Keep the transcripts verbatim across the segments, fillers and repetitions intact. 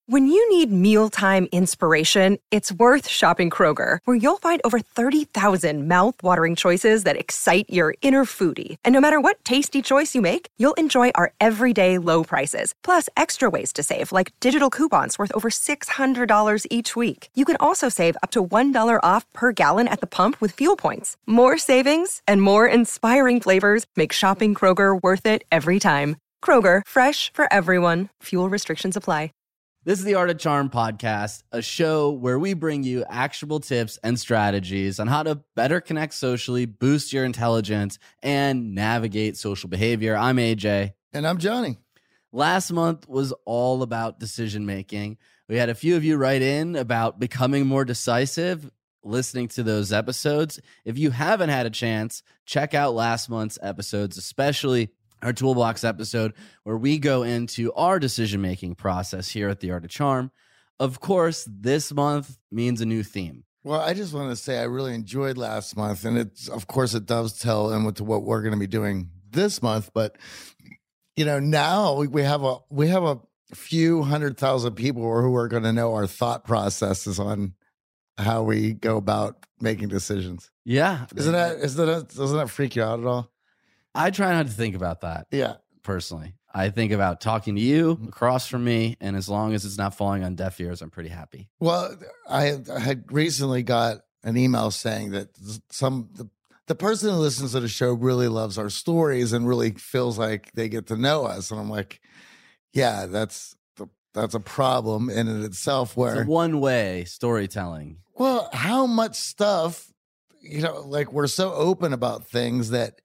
When you need mealtime inspiration, it's worth shopping Kroger, where you'll find over thirty thousand mouth-watering choices that excite your inner foodie. And no matter what tasty choice you make, you'll enjoy our everyday low prices, plus extra ways to save, like digital coupons worth over six hundred dollars each week. You can also save up to one dollar off per gallon at the pump with fuel points. More savings and more inspiring flavors make shopping Kroger worth it every time. Kroger, fresh for everyone. Fuel restrictions apply. This is the Art of Charm podcast, a show where we bring you actionable tips and strategies on how to better connect socially, boost your intelligence, and navigate social behavior. I'm A J. And I'm Johnny. Last month was all about decision making. We had a few of you write in about becoming more decisive, listening to those episodes. If you haven't had a chance, check out last month's episodes, especially our Toolbox episode, where we go into our decision-making process here at The Art of Charm. Of course, this month means a new theme. Well, I just want to say I really enjoyed last month, and it's, of course, it does tell in with what we're going to be doing this month. But you know, now we, we have a we have a few hundred thousand people who are going to know our thought processes on how we go about making decisions. Yeah, isn't that isn't that doesn't that freak you out at all? I try not to think about that. Yeah. Personally, I think about talking to you across from me, and as long as it's not falling on deaf ears, I'm pretty happy. Well, I, I had recently got an email saying that some the, the person who listens to the show really loves our stories and really feels like they get to know us. And I'm like, yeah, that's the, that's a problem in and itself. Where it's a one-way storytelling. Well, how much stuff, you know, like we're so open about things that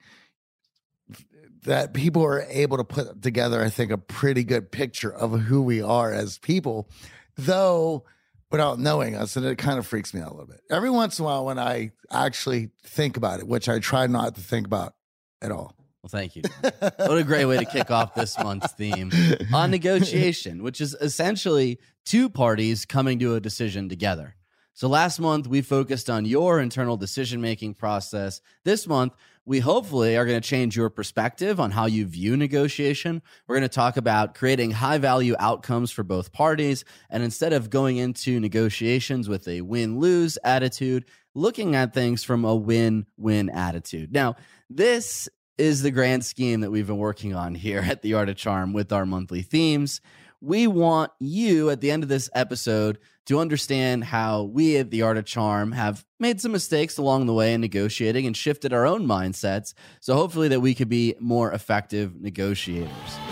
that people are able to put together, I think, a pretty good picture of who we are as people, though without knowing us. And it kind of freaks me out a little bit. Every once in a while when I actually think about it, which I try not to think about at all. Well, thank you. What a great way to kick off this month's theme on negotiation, which is essentially two parties coming to a decision together. So last month, we focused on your internal decision-making process. This month, we hopefully are going to change your perspective on how you view negotiation. We're going to talk about creating high-value outcomes for both parties, and instead of going into negotiations with a win-lose attitude, looking at things from a win-win attitude. Now, this is the grand scheme that we've been working on here at The Art of Charm with our monthly themes. We want you, at the end of this episode, to understand how we at The Art of Charm have made some mistakes along the way in negotiating and shifted our own mindsets, so hopefully that we could be more effective negotiators.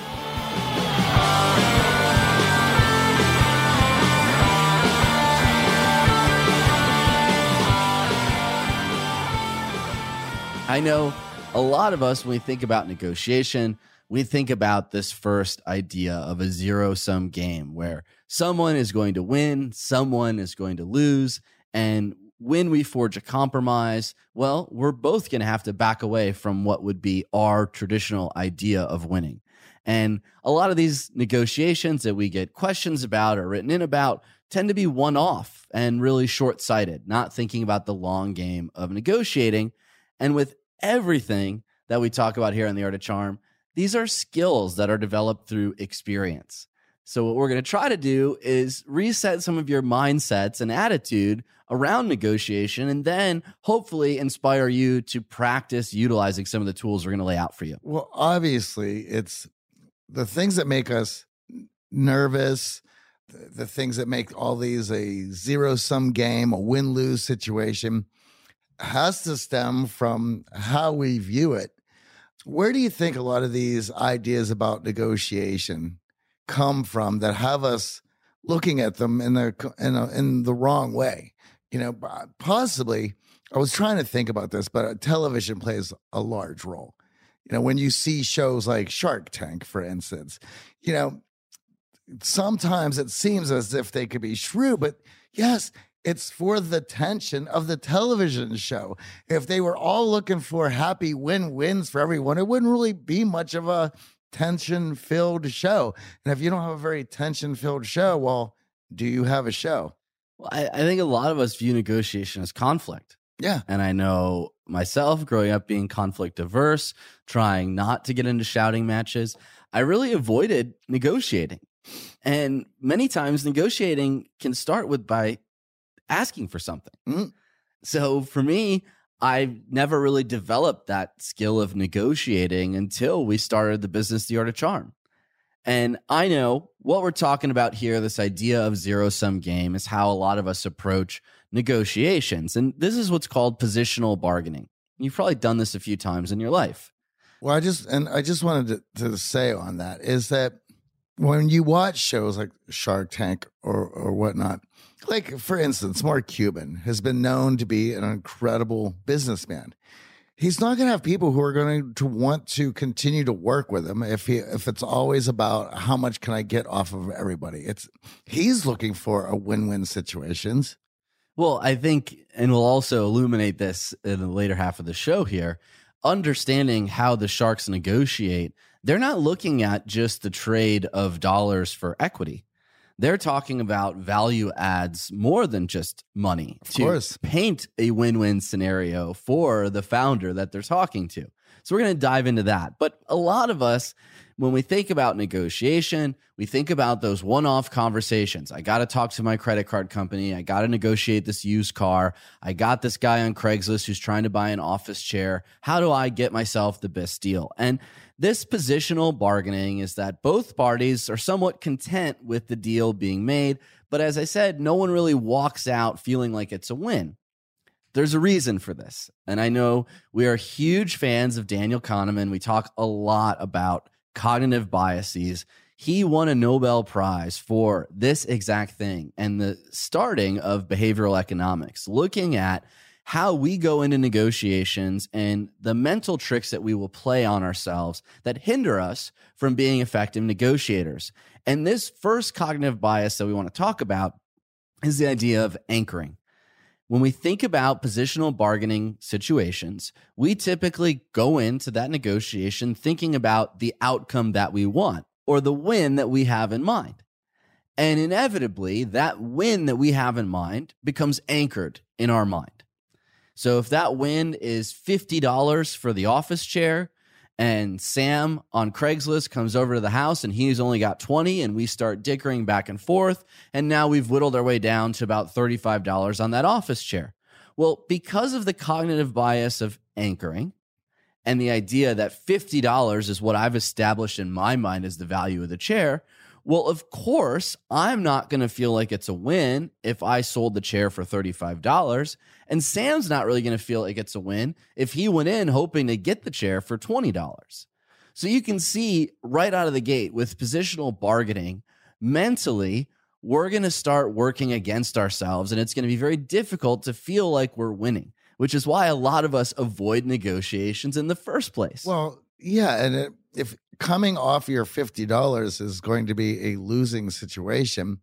I know a lot of us, when we think about negotiation, we think about this first idea of a zero-sum game where someone is going to win, someone is going to lose, and when we forge a compromise, well, we're both going to have to back away from what would be our traditional idea of winning. And a lot of these negotiations that we get questions about or written in about tend to be one-off and really short-sighted, not thinking about the long game of negotiating. And with everything that we talk about here on The Art of Charm, these are skills that are developed through experience. So what we're going to try to do is reset some of your mindsets and attitude around negotiation, and then hopefully inspire you to practice utilizing some of the tools we're going to lay out for you. Well, obviously, it's the things that make us nervous, the, the things that make all these a zero-sum game, a win-lose situation, has to stem from how we view it. Where do you think a lot of these ideas about negotiation come from that have us looking at them in the in, a, in the wrong way? You know, possibly, I was trying to think about this, but television plays a large role. You know, when you see shows like Shark Tank, for instance, you know, sometimes it seems as if they could be shrewd, but yes, it's for the tension of the television show. If they were all looking for happy win-wins for everyone, it wouldn't really be much of a tension-filled show. And if you don't have a very tension-filled show, well, do you have a show? Well, I, I think a lot of us view negotiation as conflict. Yeah. And I know myself, growing up being conflict averse, trying not to get into shouting matches, I really avoided negotiating. And many times negotiating can start with by asking for something. Mm. So for me, I never really developed that skill of negotiating until we started the business, The Art of Charm. And I know what we're talking about here, this idea of zero-sum game, is how a lot of us approach negotiations. And this is what's called positional bargaining. You've probably done this a few times in your life. Well, I just, and I just wanted to, to say on that is that when you watch shows like Shark Tank or, or whatnot, like for instance, Mark Cuban has been known to be an incredible businessman. He's not going to have people who are going to want to continue to work with him if he if it's always about how much can I get off of everybody. It's he's looking for a win-win situations. Well, I think, and we'll also illuminate this in the later half of the show here, understanding how the sharks negotiate, they're not looking at just the trade of dollars for equity. They're talking about value adds more than just money Of to course. paint a win-win scenario for the founder that they're talking to. So we're going to dive into that. But a lot of us, when we think about negotiation, we think about those one-off conversations. I got to talk to my credit card company. I got to negotiate this used car. I got this guy on Craigslist who's trying to buy an office chair. How do I get myself the best deal? And this positional bargaining is that both parties are somewhat content with the deal being made. But as I said, no one really walks out feeling like it's a win. There's a reason for this. And I know we are huge fans of Daniel Kahneman. We talk a lot about cognitive biases. He won a Nobel Prize for this exact thing and the starting of behavioral economics, looking at how we go into negotiations and the mental tricks that we will play on ourselves that hinder us from being effective negotiators. And this first cognitive bias that we want to talk about is the idea of anchoring. When we think about positional bargaining situations, we typically go into that negotiation thinking about the outcome that we want or the win that we have in mind. And inevitably, that win that we have in mind becomes anchored in our mind. So if that win is fifty dollars for the office chair and Sam on Craigslist comes over to the house and he's only got twenty and we start dickering back and forth, and now we've whittled our way down to about thirty-five dollars on that office chair. Well, because of the cognitive bias of anchoring and the idea that fifty dollars is what I've established in my mind as the value of the chair, well, of course, I'm not going to feel like it's a win if I sold the chair for thirty-five dollars. And Sam's not really going to feel like it's a win if he went in hoping to get the chair for twenty dollars. So you can see right out of the gate with positional bargaining, mentally, we're going to start working against ourselves, and it's going to be very difficult to feel like we're winning, which is why a lot of us avoid negotiations in the first place. Well, yeah, and it, if coming off your fifty dollars is going to be a losing situation,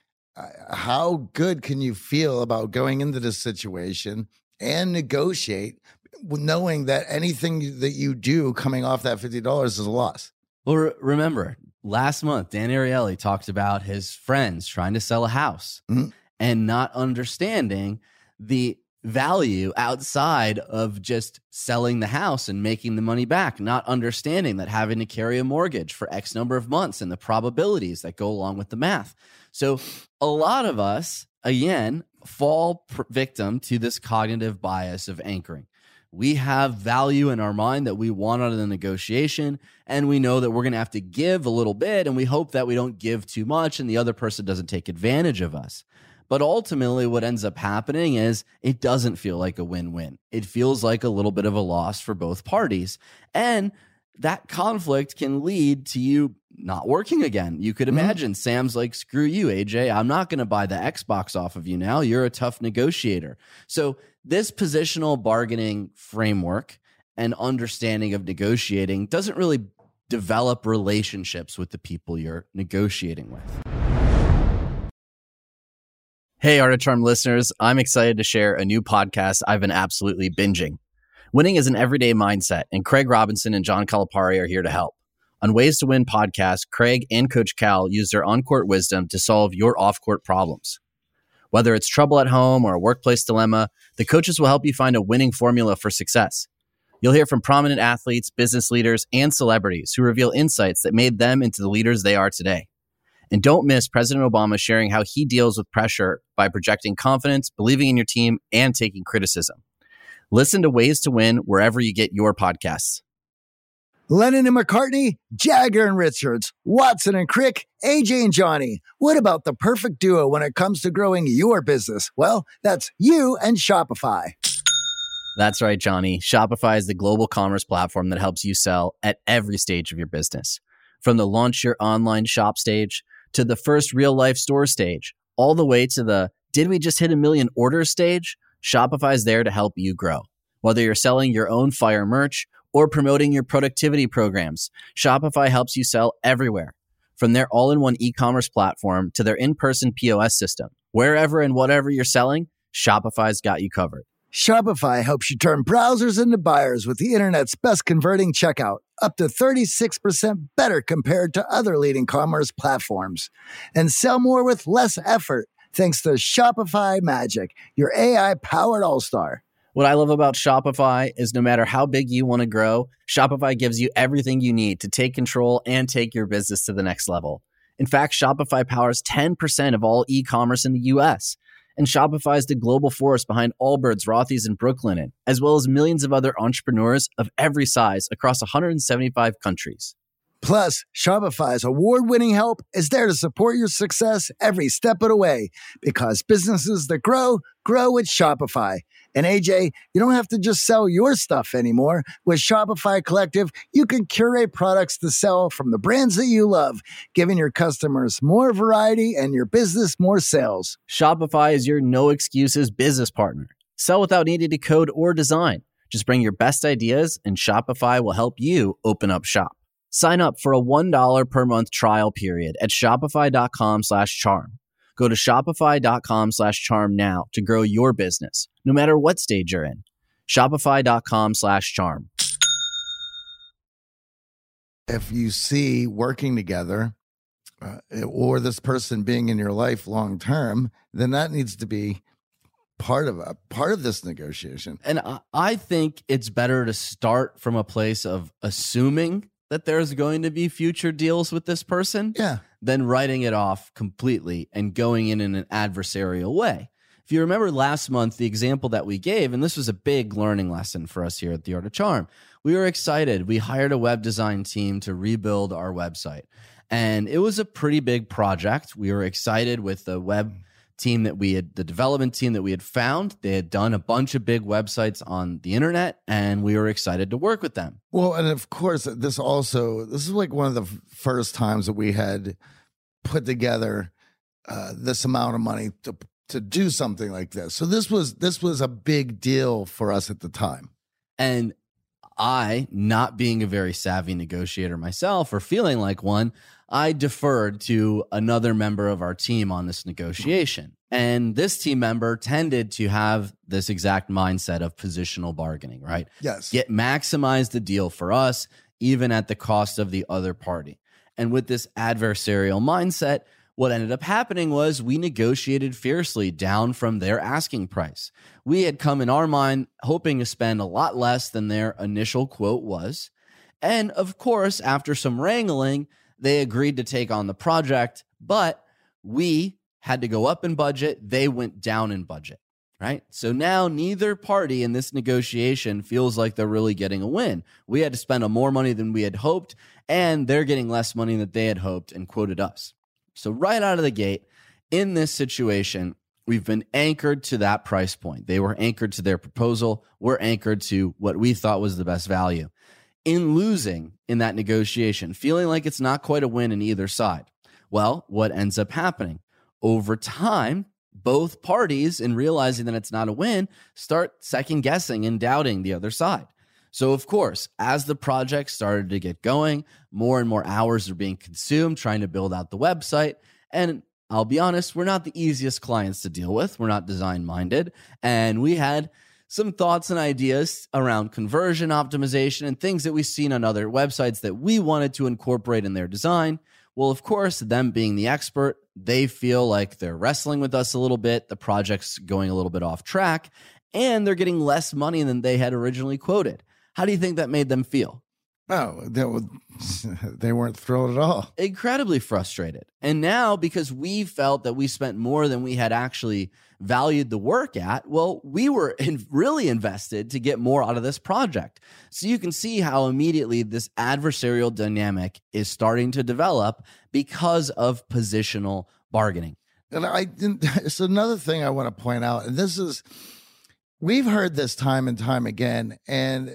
uh, how good can you feel about going into this situation and negotiate knowing that anything that you do coming off that fifty dollars is a loss? Well, re- remember, last month, Dan Ariely talked about his friends trying to sell a house Mhm. and not understanding the value outside of just selling the house and making the money back, not understanding that having to carry a mortgage for X number of months and the probabilities that go along with the math. So a lot of us, again, fall pr- victim to this cognitive bias of anchoring. We have value in our mind that we want out of the negotiation, and we know that we're going to have to give a little bit, and we hope that we don't give too much and the other person doesn't take advantage of us. But ultimately, what ends up happening is it doesn't feel like a win-win. It feels like a little bit of a loss for both parties. And that conflict can lead to you not working again. You could imagine mm-hmm. Sam's like, screw you, A J. I'm not going to buy the Xbox off of you now. You're a tough negotiator. So this positional bargaining framework and understanding of negotiating doesn't really develop relationships with the people you're negotiating with. Hey, Art of Charm listeners, I'm excited to share a new podcast I've been absolutely binging. Winning is an everyday mindset, and Craig Robinson and John Calipari are here to help. On Ways to Win podcast, Craig and Coach Cal use their on-court wisdom to solve your off-court problems. Whether it's trouble at home or a workplace dilemma, the coaches will help you find a winning formula for success. You'll hear from prominent athletes, business leaders, and celebrities who reveal insights that made them into the leaders they are today. And don't miss President Obama sharing how he deals with pressure by projecting confidence, believing in your team, and taking criticism. Listen to Ways to Win wherever you get your podcasts. Lennon and McCartney, Jagger and Richards, Watson and Crick, A J and Johnny. What about the perfect duo when it comes to growing your business? Well, that's you and Shopify. That's right, Johnny. Shopify is the global commerce platform that helps you sell at every stage of your business. From the launch your online shop stage to the first real life store stage, all the way to the did we just hit a million orders stage? Shopify is there to help you grow. Whether you're selling your own fire merch or promoting your productivity programs, Shopify helps you sell everywhere. From their all-in-one e-commerce platform to their in-person P O S system, wherever and whatever you're selling, Shopify's got you covered. Shopify helps you turn browsers into buyers with the internet's best converting checkout, up to thirty-six percent better compared to other leading commerce platforms. And sell more with less effort thanks to Shopify Magic, your A I-powered all-star. What I love about Shopify is no matter how big you want to grow, Shopify gives you everything you need to take control and take your business to the next level. In fact, Shopify powers ten percent of all e-commerce in the U S, and Shopify is the global force behind Allbirds, Rothy's, and Brooklinen, as well as millions of other entrepreneurs of every size across one hundred seventy-five countries. Plus, Shopify's award-winning help is there to support your success every step of the way, because businesses that grow, grow with Shopify. And A J, you don't have to just sell your stuff anymore. With Shopify Collective, you can curate products to sell from the brands that you love, giving your customers more variety and your business more sales. Shopify is your no-excuses business partner. Sell without needing to code or design. Just bring your best ideas, and Shopify will help you open up shop. Sign up for a one dollar per month trial period at shopify.com slash charm. Go to shopify.com slash charm now to grow your business, no matter what stage you're in. Shopify.com slash charm. If you see working together uh, or this person being in your life long term, then that needs to be part of a part of this negotiation. And I, I think it's better to start from a place of assuming that there's going to be future deals with this person, yeah, than writing it off completely and going in in an adversarial way. If you remember last month, the example that we gave, and this was a big learning lesson for us here at The Art of Charm, we were excited. We hired a web design team to rebuild our website, and it was a pretty big project. We were excited with the web team that we had, the development team that we had found. They had done a bunch of big websites on the internet, and we were excited to work with them. Well, and of course, this also, this is like one of the first times that we had put together uh, this amount of money to to do something like this. So this was this was a big deal for us at the time. And I, not being a very savvy negotiator myself or feeling like one, I deferred to another member of our team on this negotiation. And this team member tended to have this exact mindset of positional bargaining, right? Yes. Get maximize the deal for us, even at the cost of the other party. And with this adversarial mindset, what ended up happening was we negotiated fiercely down from their asking price. We had come in our mind hoping to spend a lot less than their initial quote was. And of course, after some wrangling, they agreed to take on the project, but we had to go up in budget. They went down in budget, right? So now neither party in this negotiation feels like they're really getting a win. We had to spend more money than we had hoped, and they're getting less money than they had hoped and quoted us. So right out of the gate, in this situation, we've been anchored to that price point. They were anchored to their proposal. We're anchored to what we thought was the best value. In losing in that negotiation, feeling like it's not quite a win in either side, well, what ends up happening? Over time, both parties, in realizing that it's not a win, start second guessing and doubting the other side. So, of course, as the project started to get going, more and more hours are being consumed trying to build out the website. And I'll be honest, we're not the easiest clients to deal with. We're not design-minded. And we had some thoughts and ideas around conversion optimization and things that we've seen on other websites that we wanted to incorporate in their design. Well, of course, them being the expert, they feel like they're wrestling with us a little bit. The project's going a little bit off track, and they're getting less money than they had originally quoted. How do you think that made them feel? Oh, they, were, they weren't thrilled at all. Incredibly frustrated. And now, because we felt that we spent more than we had actually valued the work at, well, we were in, really invested to get more out of this project. So you can see how immediately this adversarial dynamic is starting to develop because of positional bargaining. And I didn't, it's another thing I want to point out, and this is, we've heard this time and time again, and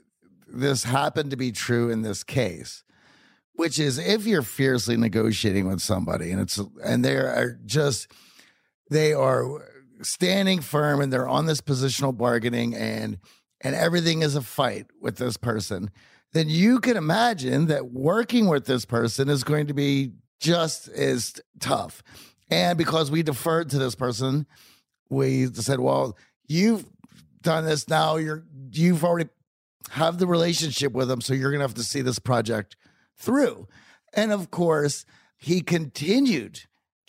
this happened to be true in this case, which is if you're fiercely negotiating with somebody and it's, and they are just, they are standing firm and they're on this positional bargaining and, and everything is a fight with this person, then you can imagine that working with this person is going to be just as tough. And because we deferred to this person, we said, well, you've done this now, you're, you've already have the relationship with him, so you're going to have to see this project through. And of course, he continued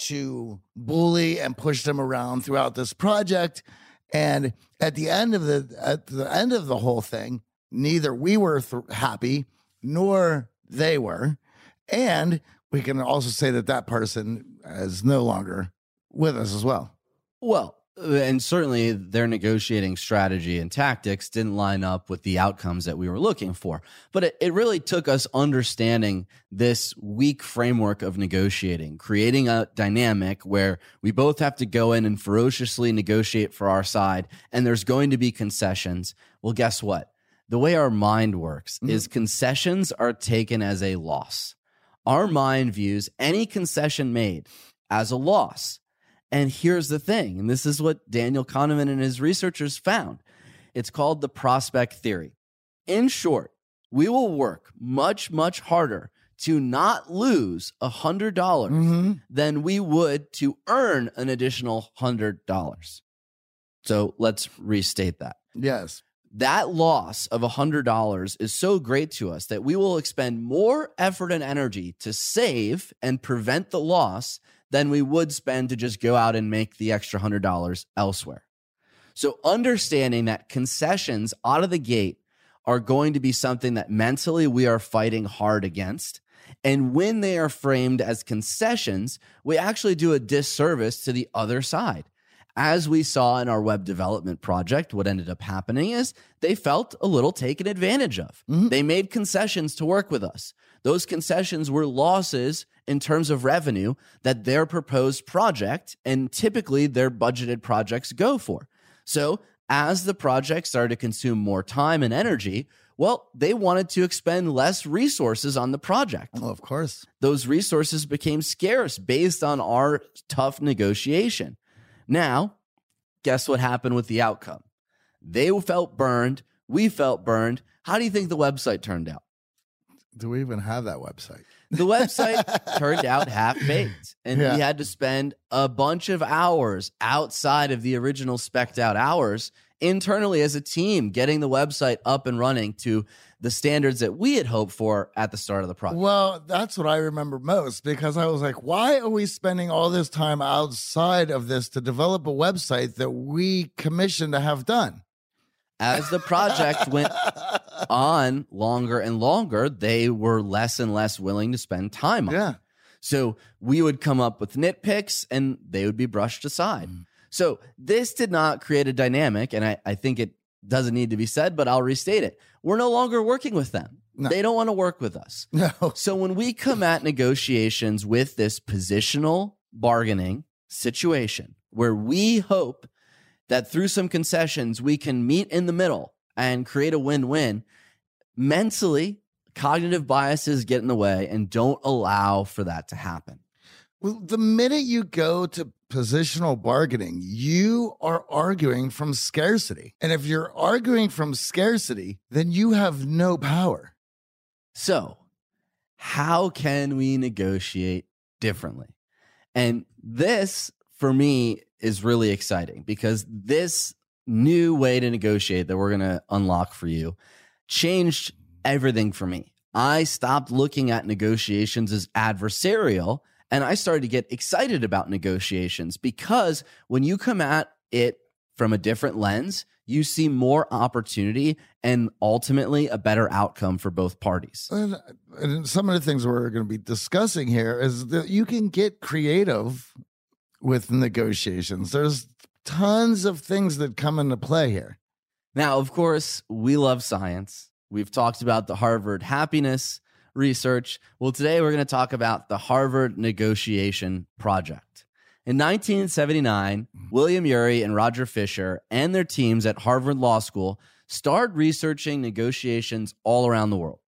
to bully and push them around throughout this project. And at the end of the at the end of the whole thing, neither we were th- happy nor they were. And we can also say that that person is no longer with us as well. Well, and certainly their negotiating strategy and tactics didn't line up with the outcomes that we were looking for. But it, it really took us understanding this weak framework of negotiating, creating a dynamic where we both have to go in and ferociously negotiate for our side, and there's going to be concessions. Well, guess what? The way our mind works mm-hmm. is concessions are taken as a loss. Our mind views any concession made as a loss. And here's the thing, and this is what Daniel Kahneman and his researchers found. It's called the prospect theory. In short, we will work much, much harder to not lose one hundred dollars mm-hmm. than we would to earn an additional one hundred dollars. So let's restate that. Yes. That loss of one hundred dollars is so great to us that we will expend more effort and energy to save and prevent the loss than we would spend to just go out and make the extra one hundred dollars elsewhere. So understanding that concessions out of the gate are going to be something that mentally we are fighting hard against. And when they are framed as concessions, we actually do a disservice to the other side. As we saw in our web development project, what ended up happening is they felt a little taken advantage of. Mm-hmm. They made concessions to work with us. Those concessions were losses in terms of revenue that their proposed project and typically their budgeted projects go for. So as the project started to consume more time and energy, well, they wanted to expend less resources on the project. Well, of course. Those resources became scarce based on our tough negotiation. Now, guess what happened with the outcome? They felt burned. We felt burned. How do you think the website turned out? Do we even have that website? The website turned out half-baked, and yeah. we had to spend a bunch of hours outside of the original spec'd out hours internally as a team getting the website up and running to the standards that we had hoped for at the start of the project. Well, that's what I remember most, because I was like, why are we spending all this time outside of this to develop a website that we commissioned to have done? As the project went on longer and longer, they were less and less willing to spend time on yeah. it. So we would come up with nitpicks and they would be brushed aside. Mm. So this did not create a dynamic, and I, I think it doesn't need to be said, but I'll restate it. We're no longer working with them. No. They don't want to work with us. No. So when we come at negotiations with this positional bargaining situation where we hope that through some concessions, we can meet in the middle and create a win-win, mentally, cognitive biases get in the way and don't allow for that to happen. Well, the minute you go to positional bargaining, you are arguing from scarcity. And if you're arguing from scarcity, then you have no power. So, how can we negotiate differently? And this, for me, is really exciting because this new way to negotiate that we're going to unlock for you changed everything for me. I stopped looking at negotiations as adversarial, and I started to get excited about negotiations because when you come at it from a different lens, you see more opportunity and ultimately a better outcome for both parties. And, and some of the things we're going to be discussing here is that you can get creative with negotiations. There's tons of things that come into play here. Now, of course, we love science. We've talked about the Harvard happiness research. Well, today we're going to talk about the Harvard Negotiation Project. In nineteen seventy-nine, William Ury and Roger Fisher and their teams at Harvard Law School started researching negotiations all around the world.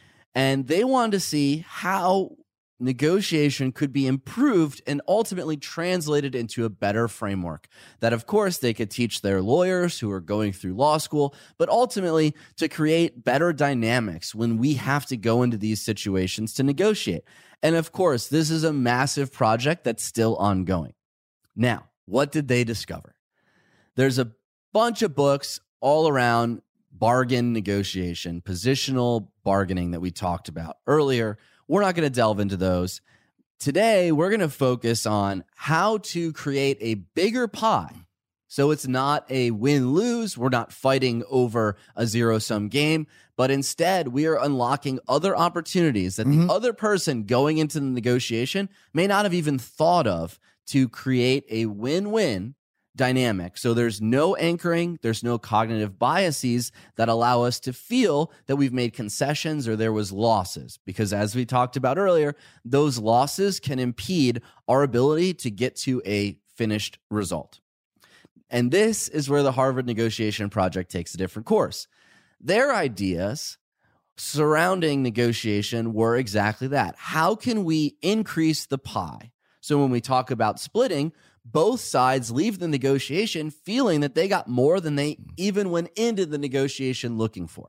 And they wanted to see how negotiation could be improved and ultimately translated into a better framework that, of course, they could teach their lawyers who are going through law school, but ultimately to create better dynamics when we have to go into these situations to negotiate. And of course, this is a massive project that's still ongoing. Now, what did they discover? There's a bunch of books all around bargain negotiation, positional bargaining that we talked about earlier. We're not going to delve into those. Today, we're going to focus on how to create a bigger pie. So it's not a win-lose. We're not fighting over a zero-sum game, but instead we are unlocking other opportunities that mm-hmm. the other person going into the negotiation may not have even thought of to create a win-win dynamic. So there's no anchoring, there's no cognitive biases that allow us to feel that we've made concessions or there was losses. Because as we talked about earlier, those losses can impede our ability to get to a finished result. And this is where the Harvard Negotiation Project takes a different course. Their ideas surrounding negotiation were exactly that. How can we increase the pie? So when we talk about splitting, both sides leave the negotiation feeling that they got more than they even went into the negotiation looking for.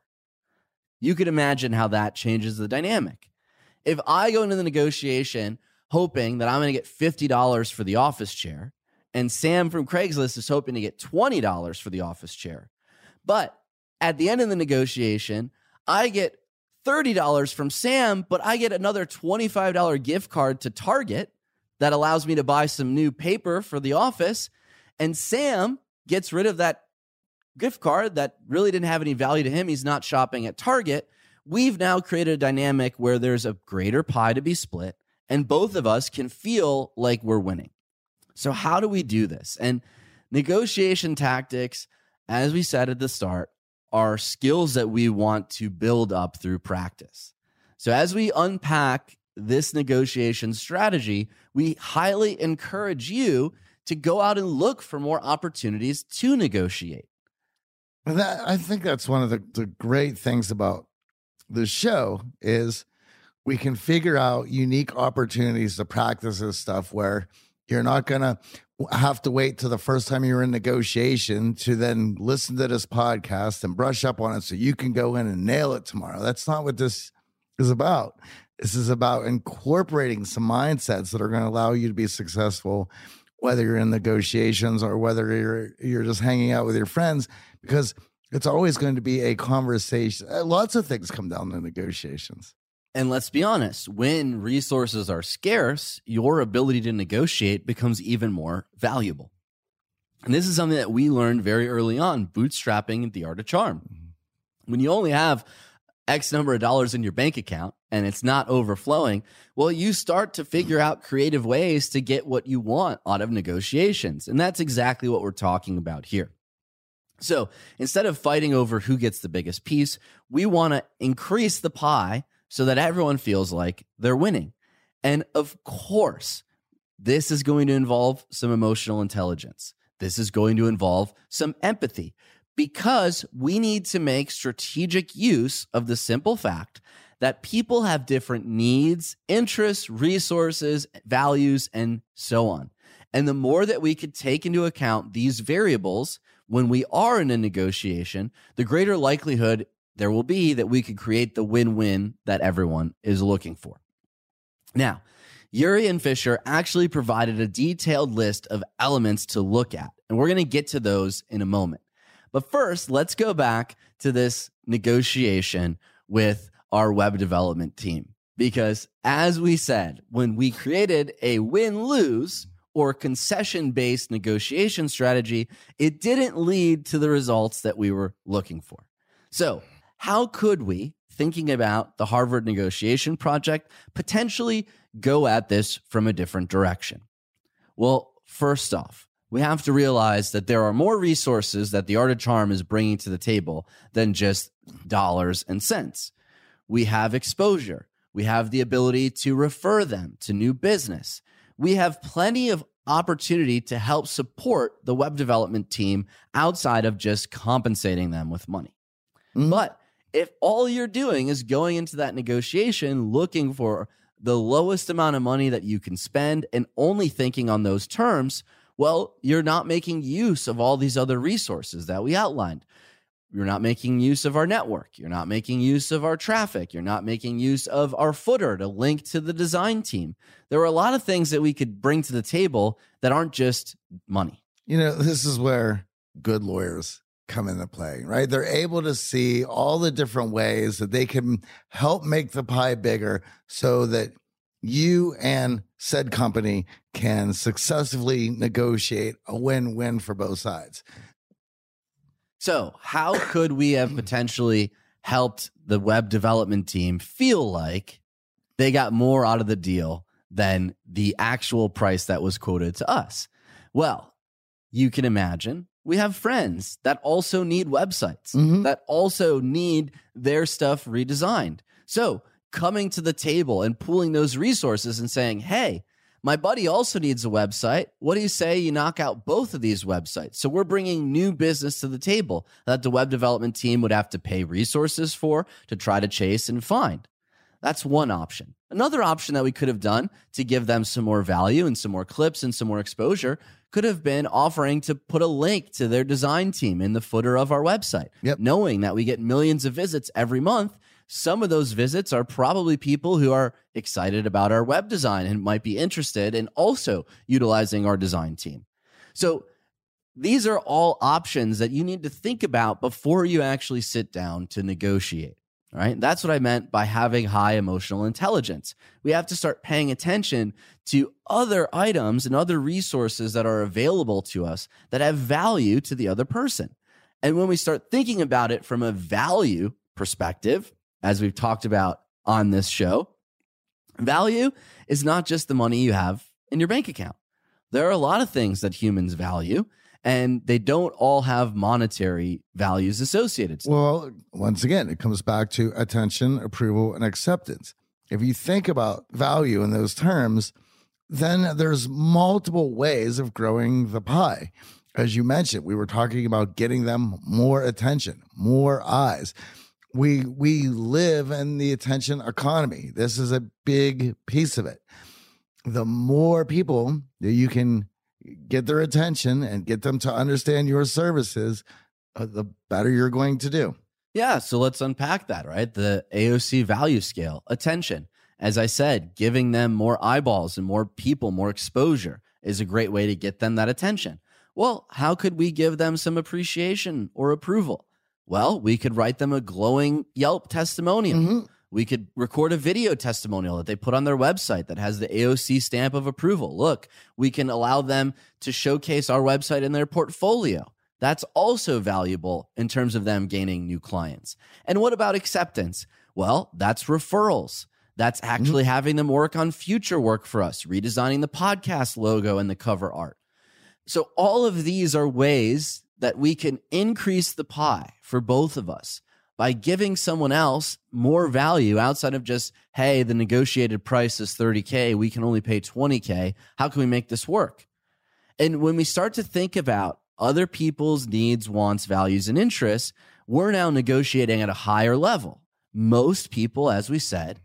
You could imagine how that changes the dynamic. If I go into the negotiation hoping that I'm going to get fifty dollars for the office chair, and Sam from Craigslist is hoping to get twenty dollars for the office chair, but at the end of the negotiation, I get thirty dollars from Sam, but I get another twenty-five dollars gift card to Target that allows me to buy some new paper for the office, and Sam gets rid of that gift card that really didn't have any value to him. He's not shopping at Target. We've now created a dynamic where there's a greater pie to be split, and both of us can feel like we're winning. So how do we do this? And negotiation tactics, as we said at the start, are skills that we want to build up through practice. So as we unpack this negotiation strategy, we highly encourage you to go out and look for more opportunities to negotiate. And that, I think that's one of the, the great things about the show is we can figure out unique opportunities to practice this stuff where you're not going to have to wait till the first time you're in negotiation to then listen to this podcast and brush up on it so you can go in and nail it tomorrow. That's not what this is about. This is about incorporating some mindsets that are going to allow you to be successful, whether you're in negotiations or whether you're you're just hanging out with your friends, because it's always going to be a conversation. Lots of things come down to negotiations. And let's be honest, when resources are scarce, your ability to negotiate becomes even more valuable. And this is something that we learned very early on, bootstrapping The Art of Charm. When you only have X number of dollars in your bank account and it's not overflowing, well, you start to figure out creative ways to get what you want out of negotiations. And that's exactly what we're talking about here. So instead of fighting over who gets the biggest piece, we want to increase the pie so that everyone feels like they're winning. And of course, this is going to involve some emotional intelligence. This is going to involve some empathy, because we need to make strategic use of the simple fact that people have different needs, interests, resources, values, and so on. And the more that we could take into account these variables when we are in a negotiation, the greater likelihood there will be that we could create the win-win that everyone is looking for. Now, Ury and Fisher actually provided a detailed list of elements to look at, and we're going to get to those in a moment. But first, let's go back to this negotiation with our web development team. Because as we said, when we created a win-lose, or concession-based negotiation strategy, it didn't lead to the results that we were looking for. So how could we, thinking about the Harvard Negotiation Project, potentially go at this from a different direction? Well, first off, we have to realize that there are more resources that the Art of Charm is bringing to the table than just dollars and cents. We have exposure. We have the ability to refer them to new business. We have plenty of opportunity to help support the web development team outside of just compensating them with money. Mm-hmm. But if all you're doing is going into that negotiation looking for the lowest amount of money that you can spend and only thinking on those terms, well, you're not making use of all these other resources that we outlined. You're not making use of our network. You're not making use of our traffic. You're not making use of our footer to link to the design team. There are a lot of things that we could bring to the table that aren't just money. You know, this is where good lawyers come into play, right? They're able to see all the different ways that they can help make the pie bigger so that you and said company can successfully negotiate a win-win for both sides. So how could we have potentially helped the web development team feel like they got more out of the deal than the actual price that was quoted to us? Well, you can imagine we have friends that also need websites, mm-hmm. that also need their stuff redesigned. So coming to the table and pooling those resources and saying, hey, my buddy also needs a website. What do you say you knock out both of these websites? So we're bringing new business to the table that the web development team would have to pay resources for to try to chase and find. That's one option. Another option that we could have done to give them some more value and some more clips and some more exposure could have been offering to put a link to their design team in the footer of our website. Yep. Knowing that we get millions of visits every month, some of those visits are probably people who are excited about our web design and might be interested in also utilizing our design team. So these are all options that you need to think about before you actually sit down to negotiate. Right? That's what I meant by having high emotional intelligence. We have to start paying attention to other items and other resources that are available to us that have value to the other person. And when we start thinking about it from a value perspective, as we've talked about on this show, value is not just the money you have in your bank account. There are a lot of things that humans value, and they don't all have monetary values associated to them. Well, once again, it comes back to attention, approval, and acceptance. If you think about value in those terms, then there's multiple ways of growing the pie. As you mentioned, we were talking about getting them more attention, more eyes. We we live in the attention economy. This is a big piece of it. The more people that you can get their attention and get them to understand your services, uh, the better you're going to do. Yeah, so let's unpack that, right? The A O C value scale, attention. As I said, giving them more eyeballs and more people, more exposure is a great way to get them that attention. Well, how could we give them some appreciation or approval? Well, we could write them a glowing Yelp testimonial. Mm-hmm. We could record a video testimonial that they put on their website that has the A O C stamp of approval. Look, we can allow them to showcase our website in their portfolio. That's also valuable in terms of them gaining new clients. And what about acceptance? Well, that's referrals. That's actually mm-hmm. having them work on future work for us, redesigning the podcast logo and the cover art. So all of these are ways that we can increase the pie for both of us by giving someone else more value outside of just, hey, the negotiated price is thirty K, we can only pay twenty K. How can we make this work? And when we start to think about other people's needs, wants, values, and interests, we're now negotiating at a higher level. Most people, as we said,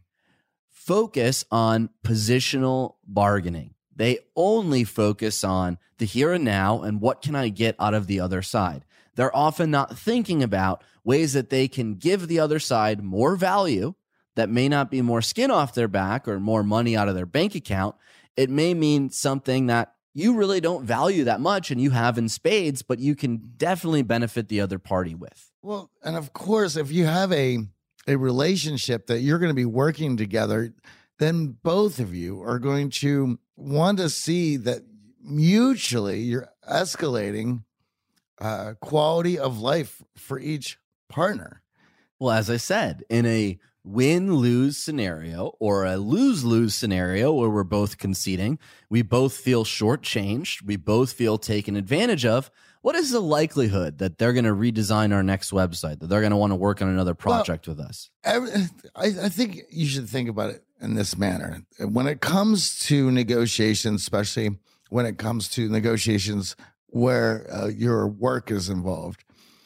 focus on positional bargaining. They only focus on the here and now and what can I get out of the other side. They're often not thinking about ways that they can give the other side more value that may not be more skin off their back or more money out of their bank account. It may mean something that you really don't value that much and you have in spades, but you can definitely benefit the other party with. Well, and of course, if you have a, a relationship that you're going to be working together, then both of you are going to want to see that mutually, you're escalating uh, quality of life for each partner. Well, as I said, in a win-lose scenario or a lose-lose scenario where we're both conceding, we both feel shortchanged, we both feel taken advantage of, what is the likelihood that they're going to redesign our next website, that they're going to want to work on another project well, with us? Every, I, I think you should think about it in this manner. When it comes to negotiations, especially when it comes to negotiations where uh, your work is involved,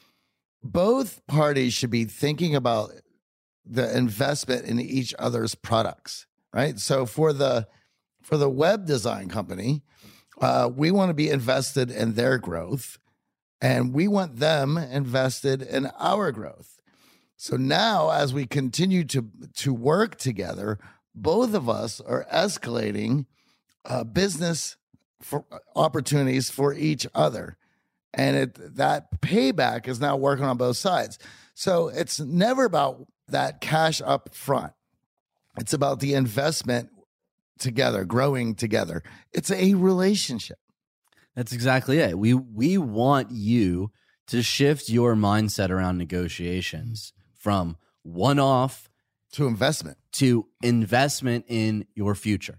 both parties should be thinking about the investment in each other's products, right? So for the for the web design company, uh, we want to be invested in their growth, and we want them invested in our growth. So now, as we continue to to work together, both of us are escalating uh, business for opportunities for each other, and it that payback is now working on both sides. So it's never about that cash up front. It's about the investment together, growing together. It's a relationship. That's exactly it. We we want you to shift your mindset around negotiations from one-off to investment, to investment in your future.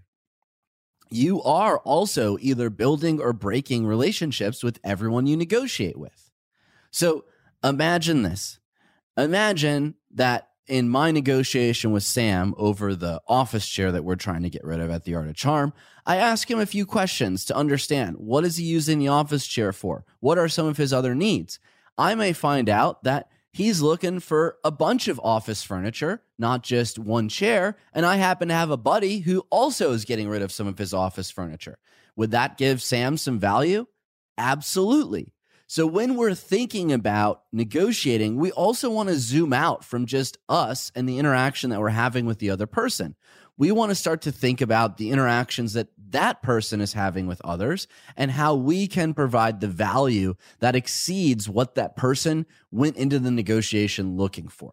You are also either building or breaking relationships with everyone you negotiate with. So imagine this. Imagine that in my negotiation with Sam over the office chair that we're trying to get rid of at the Art of Charm, I ask him a few questions to understand, what is he using the office chair for? What are some of his other needs? I may find out that he's looking for a bunch of office furniture, not just one chair, and I happen to have a buddy who also is getting rid of some of his office furniture. Would that give Sam some value? Absolutely. So when we're thinking about negotiating, we also want to zoom out from just us and the interaction that we're having with the other person. We want to start to think about the interactions that that person is having with others and how we can provide the value that exceeds what that person went into the negotiation looking for.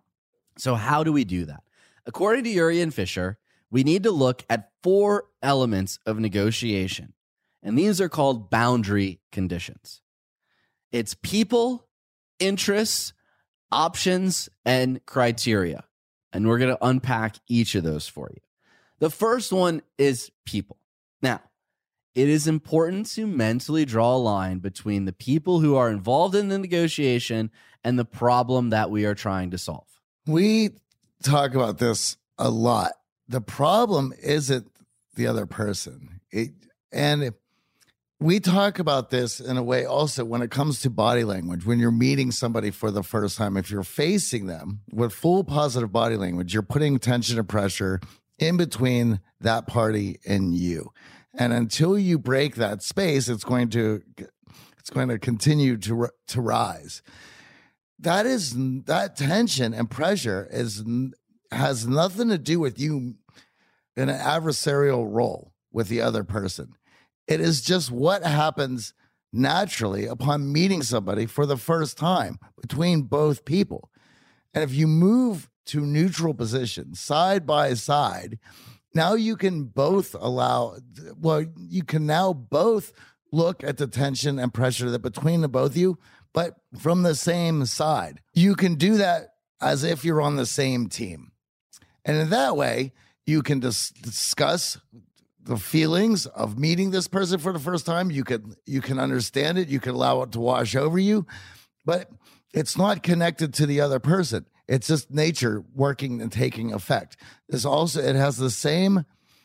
So how do we do that? According to Urian Fisher, we need to look at four elements of negotiation, and these are called boundary conditions. It's people, interests, options, and criteria. And we're going to unpack each of those for you. The first one is people. Now, it is important to mentally draw a line between the people who are involved in the negotiation and the problem that we are trying to solve. We talk about this a lot. The problem isn't the other person. It, and if, we talk about this in a way also when it comes to body language. When you're meeting somebody for the first time, if you're facing them with full positive body language, you're putting tension and pressure in between that party and you. And until you break that space, it's going to it's going to continue to to rise. That is that tension and pressure is has nothing to do with you in an adversarial role with the other person. It is just what happens naturally upon meeting somebody for the first time between both people. And if you move to neutral positions side by side, now you can both allow, well, you can now both look at the tension and pressure that between the both of you, but from the same side. You can do that as if you're on the same team. And in that way, you can dis- discuss the feelings of meeting this person for the first time. You can you can understand it. You can allow it to wash over you, but it's not connected to the other person. It's just nature working and taking effect. This also, it has the same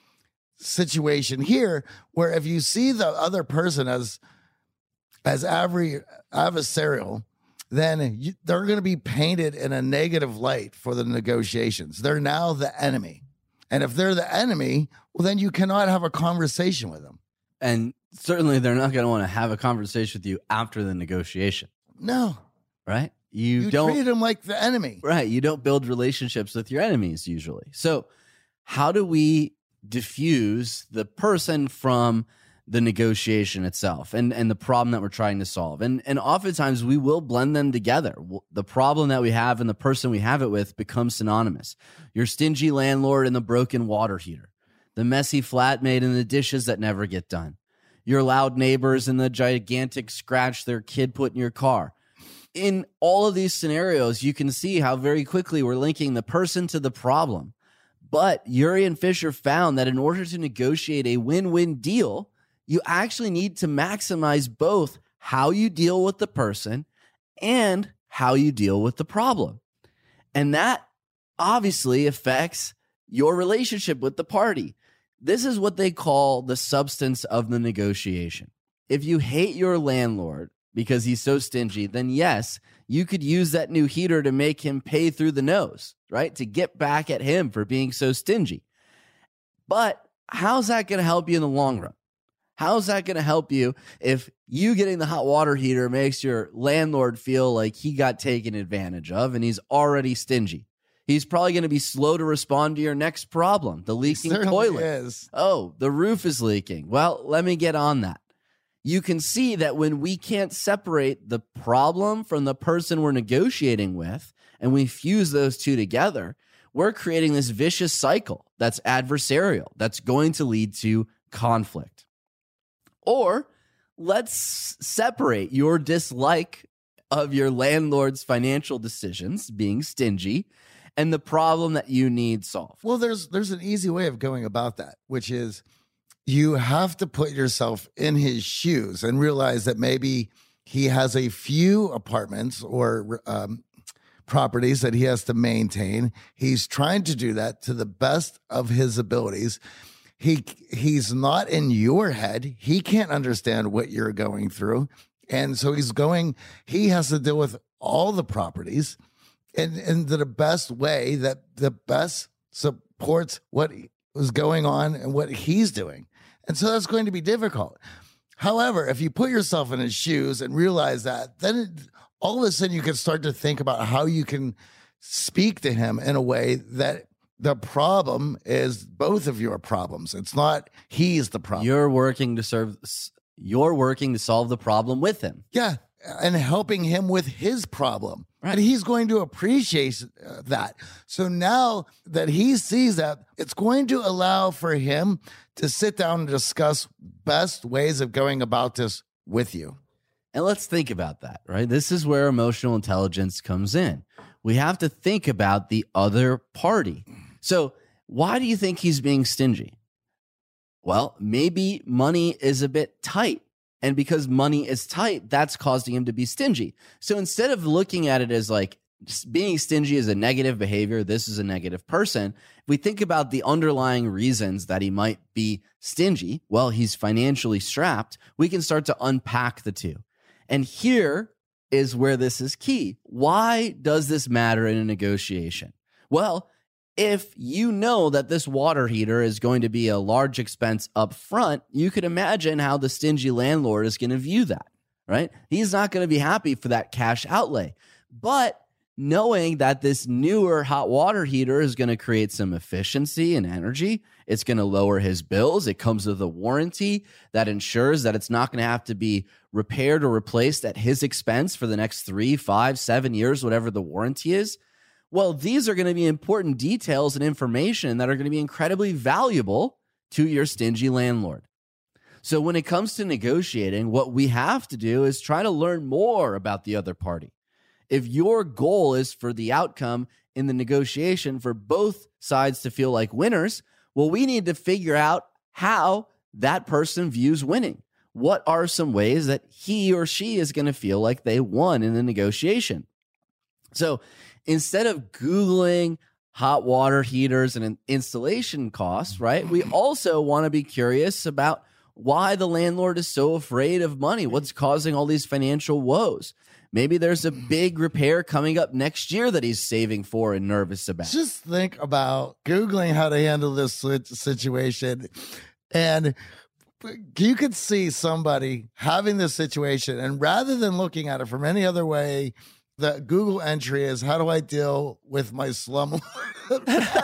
situation here, where if you see the other person as as adver- adversarial, then you, they're going to be painted in a negative light for the negotiations. They're now the enemy. And if they're the enemy, well, then you cannot have a conversation with them. And certainly they're not going to want to have a conversation with you after the negotiation. No. Right? You, You don't treat them like the enemy. Right. You don't build relationships with your enemies usually. So how do we diffuse the person from the negotiation itself and, and the problem that we're trying to solve? And, and oftentimes we will blend them together. The problem that we have and the person we have it with becomes synonymous. Your stingy landlord and the broken water heater, the messy flatmate and the dishes that never get done, your loud neighbors and the gigantic scratch their kid put in your car. In all of these scenarios, you can see how very quickly we're linking the person to the problem. But Ury and Fisher found that in order to negotiate a win-win deal, you actually need to maximize both how you deal with the person and how you deal with the problem. And that obviously affects your relationship with the party. This is what they call the substance of the negotiation. If you hate your landlord because he's so stingy, then yes, you could use that new heater to make him pay through the nose, right? To get back at him for being so stingy. But how's that going to help you in the long run? How's that going to help you if you getting the hot water heater makes your landlord feel like he got taken advantage of and he's already stingy? He's probably going to be slow to respond to your next problem, the leaking toilet. Is. Oh, the roof is leaking. Well, let me get on that. You can see that when we can't separate the problem from the person we're negotiating with, and we fuse those two together, we're creating this vicious cycle that's adversarial, that's going to lead to conflict. Or let's separate your dislike of your landlord's financial decisions, being stingy, and the problem that you need solved. Well, there's there's an easy way of going about that, which is you have to put yourself in his shoes and realize that maybe he has a few apartments or um, properties that he has to maintain. He's trying to do that to the best of his abilities. He he's not in your head. He can't understand what you're going through. And so he's going, he has to deal with all the properties in, in the best way that the best supports what is going on and what he's doing. And so that's going to be difficult. However, if you put yourself in his shoes and realize that, then it, all of a sudden you can start to think about how you can speak to him in a way that the problem is both of your problems. It's not he's the problem. You're working to serve, you're working to solve the problem with him. Yeah, and helping him with his problem. Right. And he's going to appreciate uh, that. So now that he sees that, it's going to allow for him to sit down and discuss best ways of going about this with you. And let's think about that, right? This is where emotional intelligence comes in. We have to think about the other party. So why do you think he's being stingy? Well, maybe money is a bit tight. And because money is tight, that's causing him to be stingy. So instead of looking at it as like being stingy is a negative behavior, this is a negative person, if we think about the underlying reasons that he might be stingy, well, he's financially strapped, we can start to unpack the two. And here is where this is key. Why does this matter in a negotiation? Well, if you know that this water heater is going to be a large expense up front, you could imagine how the stingy landlord is going to view that, right? He's not going to be happy for that cash outlay. But knowing that this newer hot water heater is going to create some efficiency and energy, it's going to lower his bills. It comes with a warranty that ensures that it's not going to have to be repaired or replaced at his expense for the next three, five, seven years, whatever the warranty is. Well, these are going to be important details and information that are going to be incredibly valuable to your stingy landlord. So when it comes to negotiating, what we have to do is try to learn more about the other party. If your goal is for the outcome in the negotiation for both sides to feel like winners, well, we need to figure out how that person views winning. What are some ways that he or she is going to feel like they won in the negotiation? So instead of Googling hot water heaters and installation costs, right, we also want to be curious about why the landlord is so afraid of money. What's causing all these financial woes? Maybe there's a big repair coming up next year that he's saving for and nervous about. Just think about Googling how to handle this situation. And you could see somebody having this situation, and rather than looking at it from any other way, the Google entry is, how do I deal with my slum? How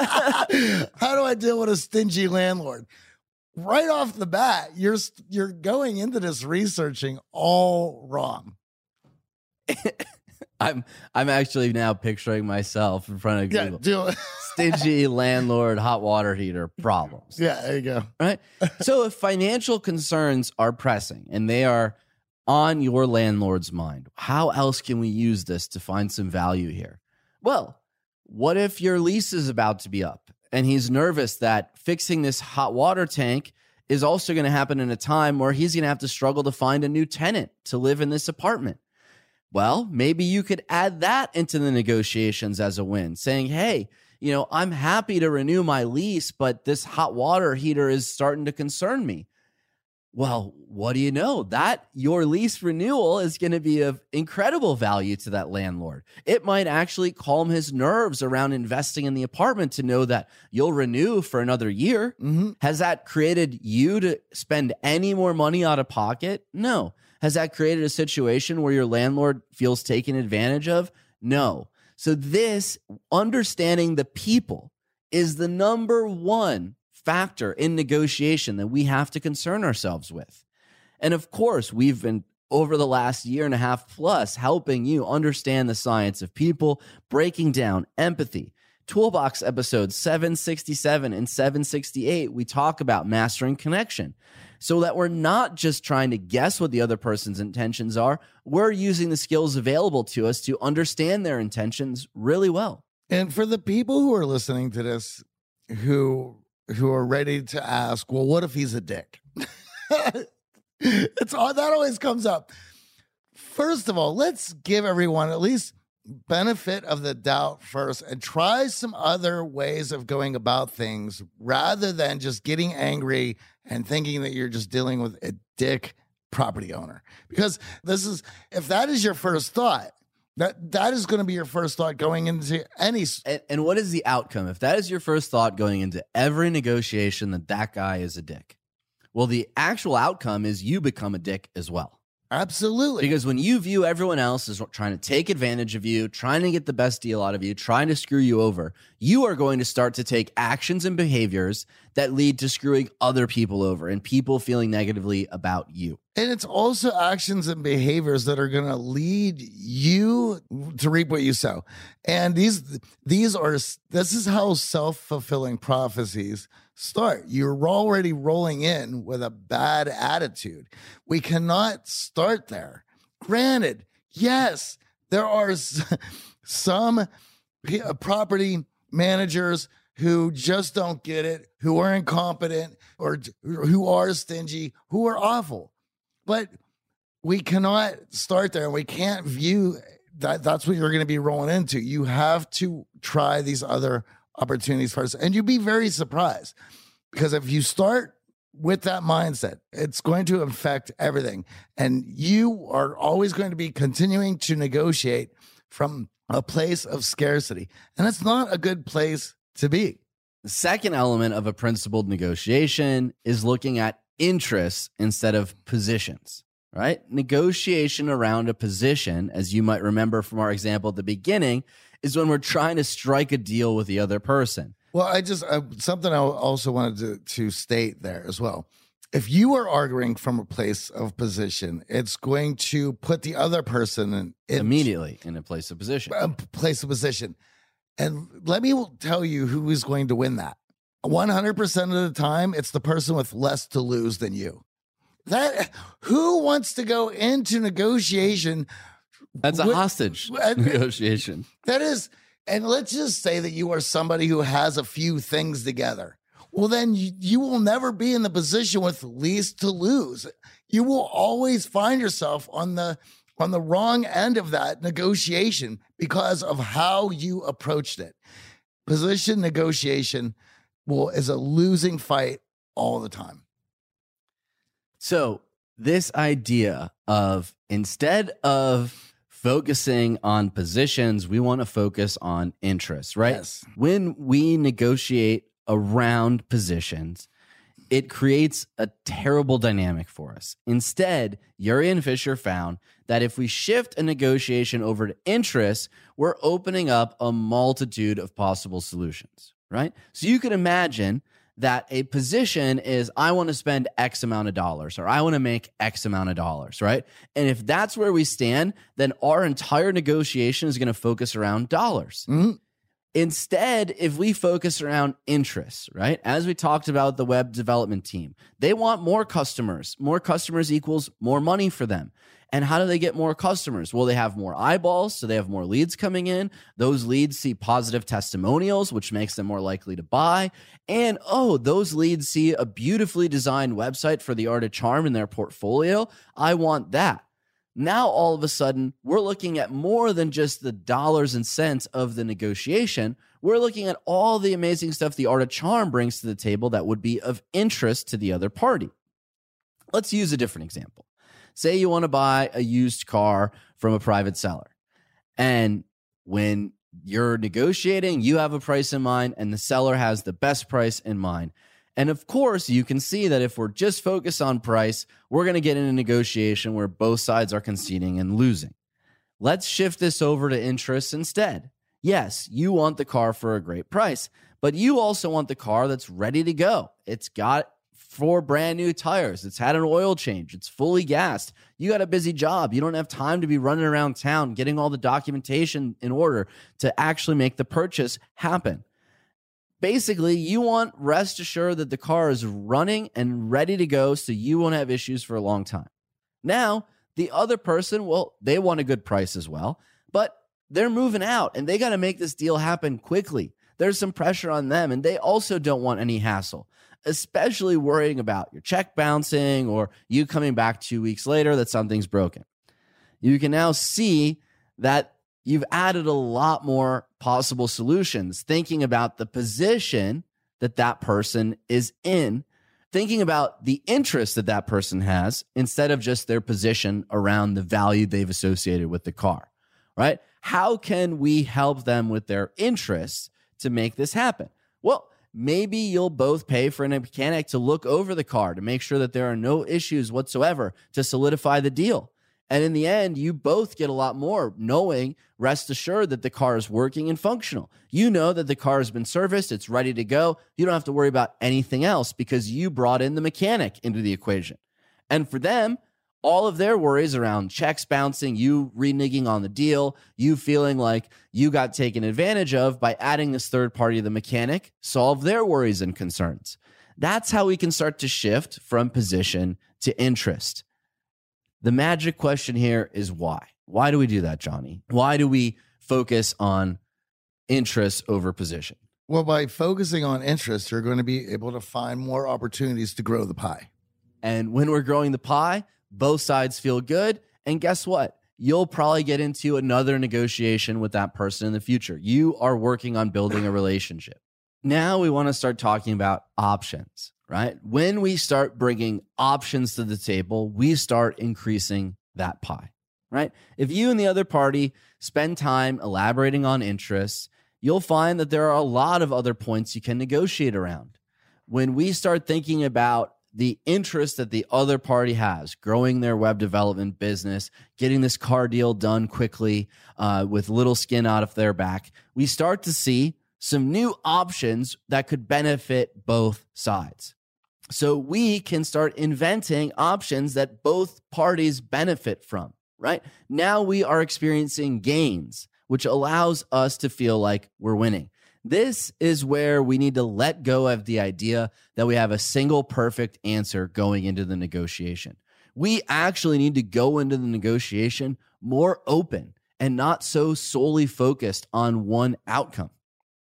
do I deal with a stingy landlord? Right off the bat, you're you're going into this researching all wrong. I'm I'm actually now picturing myself in front of Yeah, Google. do it. Stingy landlord, hot water heater problems. Yeah, there you go. Right? So if financial concerns are pressing and they are on your landlord's mind, how else can we use this to find some value here? Well, what if your lease is about to be up and he's nervous that fixing this hot water tank is also going to happen in a time where he's going to have to struggle to find a new tenant to live in this apartment? Well, maybe you could add that into the negotiations as a win, saying, hey, you know, I'm happy to renew my lease, but this hot water heater is starting to concern me. Well, what do you know? That your lease renewal is going to be of incredible value to that landlord. It might actually calm his nerves around investing in the apartment to know that you'll renew for another year. Mm-hmm. Has that created you to spend any more money out of pocket? No. Has that created a situation where your landlord feels taken advantage of? No. So this, understanding the people, is the number one factor in negotiation that we have to concern ourselves with. And of course, we've been, over the last year and a half plus, helping you understand the science of people, breaking down empathy. Toolbox episodes seven sixty-seven and seven sixty-eight, we talk about mastering connection so that we're not just trying to guess what the other person's intentions are. We're using the skills available to us to understand their intentions really well. And for the people who are listening to this, who who are ready to ask, well, what if he's a dick? It's all that always comes up. First of all, let's give everyone at least benefit of the doubt first and try some other ways of going about things rather than just getting angry and thinking that you're just dealing with a dick property owner. Because this is, if that is your first thought, that that is going to be your first thought going into any. And, and what is the outcome? If that is your first thought going into every negotiation, that that guy is a dick. Well, the actual outcome is you become a dick as well. Absolutely. Because when you view everyone else as trying to take advantage of you, trying to get the best deal out of you, trying to screw you over, you are going to start to take actions and behaviors that lead to screwing other people over and people feeling negatively about you. And it's also actions and behaviors that are going to lead you to reap what you sow. And these these are this is how self-fulfilling prophecies start. You're already rolling in with a bad attitude. We cannot start there. Granted, yes, there are some property managers who just don't get it, who are incompetent, or who are stingy, who are awful. But we cannot start there, and we can't view that that's what you're going to be rolling into. You have to try these other opportunities first, and you'd be very surprised, because if you start with that mindset, it's going to affect everything, and you are always going to be continuing to negotiate from a place of scarcity, and it's not a good place to be. The second element of a principled negotiation is looking at interests instead of positions, right? Negotiation around a position, as you might remember from our example at the beginning, is when we're trying to strike a deal with the other person. Well, I just, uh, something I also wanted to, to state there as well. If you are arguing from a place of position, it's going to put the other person in, in immediately in a place of position. A place of position. And let me tell you who is going to win that. one hundred percent of the time, it's the person with less to lose than you. That who wants to go into negotiation? That's a with, hostage uh, negotiation. That is, and let's just say that you are somebody who has a few things together. Well, then you, you will never be in the position with least to lose. You will always find yourself on the on the wrong end of that negotiation because of how you approached it. Position negotiation will is a losing fight all the time. So this idea of instead of focusing on positions, we want to focus on interests, right? Yes. When we negotiate around positions, it creates a terrible dynamic for us. Instead, Ury and Fisher found that if we shift a negotiation over to interests, we're opening up a multitude of possible solutions, right? So you could imagine that a position is, I want to spend X amount of dollars, or I want to make X amount of dollars, right? And if that's where we stand, then our entire negotiation is going to focus around dollars. Mm-hmm. Instead, if we focus around interests, right? As we talked about the web development team, they want more customers. More customers equals more money for them. And how do they get more customers? Well, they have more eyeballs, so they have more leads coming in. Those leads see positive testimonials, which makes them more likely to buy. And, oh, those leads see a beautifully designed website for the Art of Charm in their portfolio. I want that. Now, all of a sudden, we're looking at more than just the dollars and cents of the negotiation. We're looking at all the amazing stuff the Art of Charm brings to the table that would be of interest to the other party. Let's use a different example. Say you want to buy a used car from a private seller. And when you're negotiating, you have a price in mind and the seller has the best price in mind. And of course, you can see that if we're just focused on price, we're going to get in a negotiation where both sides are conceding and losing. Let's shift this over to interest instead. Yes, you want the car for a great price, but you also want the car that's ready to go. It's got four brand new tires. It's had an oil change. It's fully gassed. You got a busy job. You don't have time to be running around town getting all the documentation in order to actually make the purchase happen. Basically, you want rest assured that the car is running and ready to go so you won't have issues for a long time. Now, the other person, well, they want a good price as well, but they're moving out and they got to make this deal happen quickly. There's some pressure on them and they also don't want any hassle, especially worrying about your check bouncing or you coming back two weeks later that something's broken. You can now see that you've added a lot more possible solutions, thinking about the position that that person is in, thinking about the interest that that person has instead of just their position around the value they've associated with the car, right? How can we help them with their interests to make this happen? Well, maybe you'll both pay for a mechanic to look over the car to make sure that there are no issues whatsoever to solidify the deal. And in the end, you both get a lot more knowing, rest assured that the car is working and functional. You know that the car has been serviced, it's ready to go. You don't have to worry about anything else because you brought in the mechanic into the equation. And for them, all of their worries around checks bouncing, you reneging on the deal, you feeling like you got taken advantage of by adding this third party, the mechanic, solve their worries and concerns. That's how we can start to shift from position to interest. The magic question here is why? Why do we do that, Johnny? Why do we focus on interest over position? Well, by focusing on interest, you're going to be able to find more opportunities to grow the pie. And when we're growing the pie, both sides feel good. And guess what? You'll probably get into another negotiation with that person in the future. You are working on building a relationship. Now we want to start talking about options. Right? When we start bringing options to the table, we start increasing that pie, right? If you and the other party spend time elaborating on interests, you'll find that there are a lot of other points you can negotiate around. When we start thinking about the interest that the other party has, growing their web development business, getting this car deal done quickly uh, with little skin out of their back, we start to see some new options that could benefit both sides. So we can start inventing options that both parties benefit from, right? Now we are experiencing gains, which allows us to feel like we're winning. This is where we need to let go of the idea that we have a single perfect answer going into the negotiation. We actually need to go into the negotiation more open and not so solely focused on one outcome.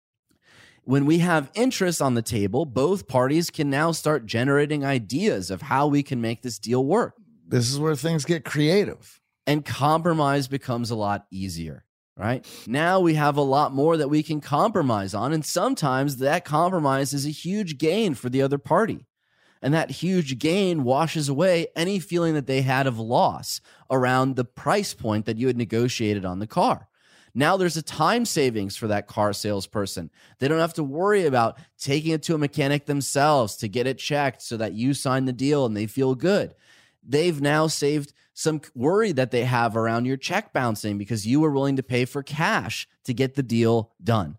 When we have interest on the table, both parties can now start generating ideas of how we can make this deal work. This is where things get creative. And compromise becomes a lot easier, right? Now we have a lot more that we can compromise on, and sometimes that compromise is a huge gain for the other party. And that huge gain washes away any feeling that they had of loss around the price point that you had negotiated on the car. Now there's a time savings for that car salesperson. They don't have to worry about taking it to a mechanic themselves to get it checked so that you sign the deal and they feel good. They've now saved some worry that they have around your check bouncing because you were willing to pay for cash to get the deal done.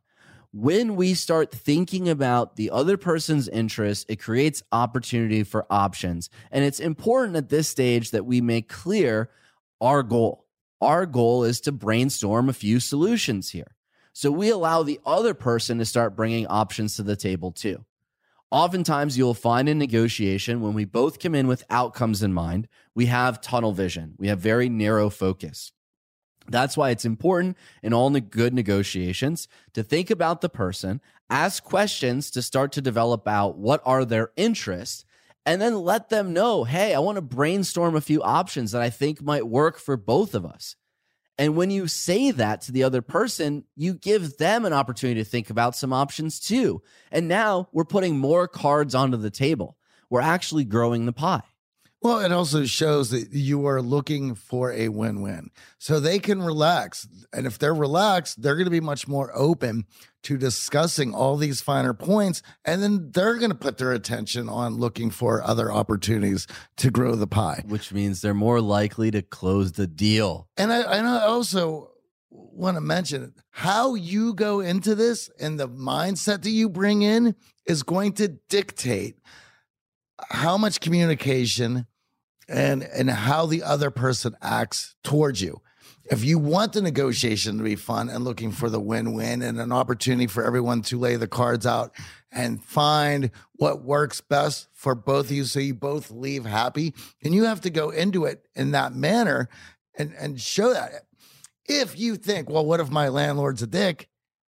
When we start thinking about the other person's interests, it creates opportunity for options. And it's important at this stage that we make clear our goal. Our goal is to brainstorm a few solutions here. So we allow the other person to start bringing options to the table too. Oftentimes, you'll find in negotiation, when we both come in with outcomes in mind, we have tunnel vision. We have very narrow focus. That's why it's important in all good negotiations to think about the person, ask questions to start to develop out what are their interests, and then let them know, hey, I want to brainstorm a few options that I think might work for both of us. And when you say that to the other person, you give them an opportunity to think about some options too. And now we're putting more cards onto the table. We're actually growing the pie. Well, it also shows that you are looking for a win-win. So they can relax. And if they're relaxed, they're going to be much more open to discussing all these finer points. And then they're going to put their attention on looking for other opportunities to grow the pie. Which means they're more likely to close the deal. And I, and I also want to mention how you go into this and the mindset that you bring in is going to dictate how much communication and and how the other person acts towards you. If you want the negotiation to be fun and looking for the win-win and an opportunity for everyone to lay the cards out and find what works best for both of you so you both leave happy, and you have to go into it in that manner and, and show that. If you think, well, what if my landlord's a dick?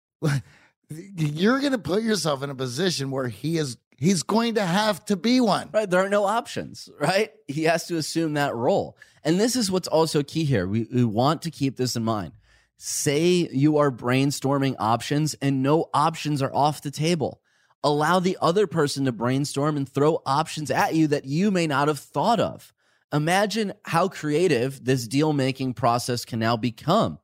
You're going to put yourself in a position where he is He's going to have to be one. Right. There are no options, right? He has to assume that role. And this is what's also key here. We, we want to keep this in mind. Say you are brainstorming options and no options are off the table. Allow the other person to brainstorm and throw options at you that you may not have thought of. Imagine how creative this deal-making process can now become.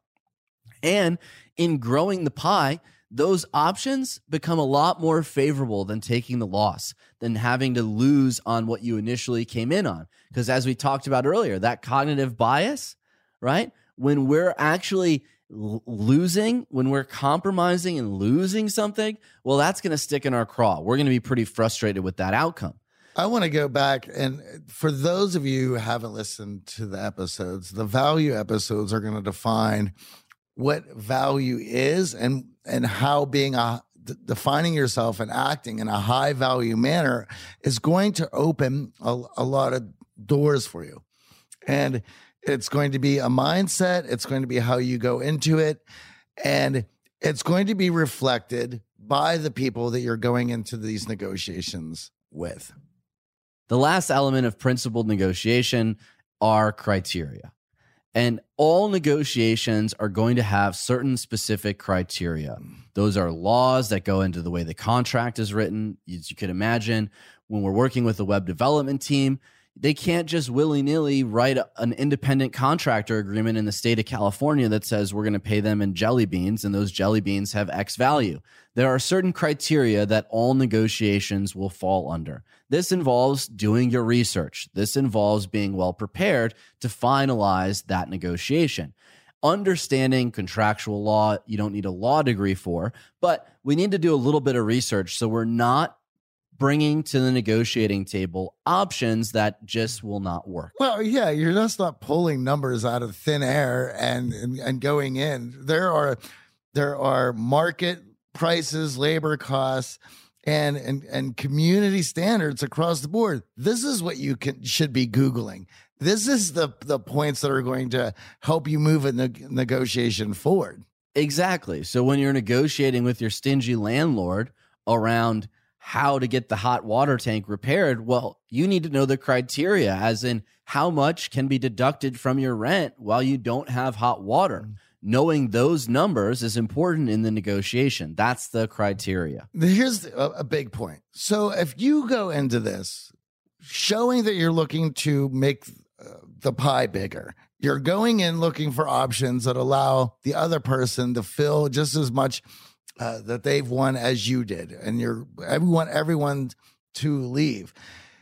And in growing the pie, those options become a lot more favorable than taking the loss, than having to lose on what you initially came in on. Because as we talked about earlier, that cognitive bias, right? When we're actually l- losing, when we're compromising and losing something, well, that's going to stick in our craw. We're going to be pretty frustrated with that outcome. I want to go back, and for those of you who haven't listened to the episodes, the value episodes are going to define what value is and and how being a d- defining yourself and acting in a high value manner is going to open a, a lot of doors for you. And it's going to be a mindset. It's going to be how you go into it. And it's going to be reflected by the people that you're going into these negotiations with. The last element of principled negotiation are criteria. And all negotiations are going to have certain specific criteria. Those are laws that go into the way the contract is written. As you can imagine, when we're working with a web development team, they can't just willy-nilly write an independent contractor agreement in the state of California that says we're going to pay them in jelly beans and those jelly beans have X value. There are certain criteria that all negotiations will fall under. This involves doing your research. This involves being well prepared to finalize that negotiation. Understanding contractual law, you don't need a law degree for, but we need to do a little bit of research so we're not bringing to the negotiating table options that just will not work. Well, yeah, you're just not pulling numbers out of thin air and, and, and going in. There are there are market prices, labor costs, and, and, and community standards across the board. This is what you can should be Googling. This is the, the points that are going to help you move a ne- negotiation forward. Exactly. So when you're negotiating with your stingy landlord around how to get the hot water tank repaired, well, you need to know the criteria, as in how much can be deducted from your rent while you don't have hot water. Knowing those numbers is important in the negotiation. That's the criteria. Here's a, a big point. So if you go into this showing that you're looking to make uh, the pie bigger, you're going in looking for options that allow the other person to fill just as much Uh, that they've won as you did, and you're everyone everyone to leave.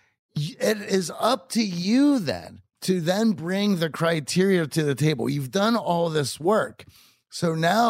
It is up to you then to then bring the criteria to the table. You've done all this work, so now